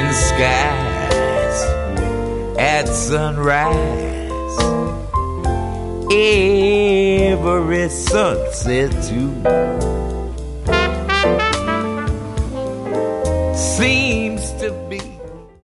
the skies at sunrise. Every sunset too seems to be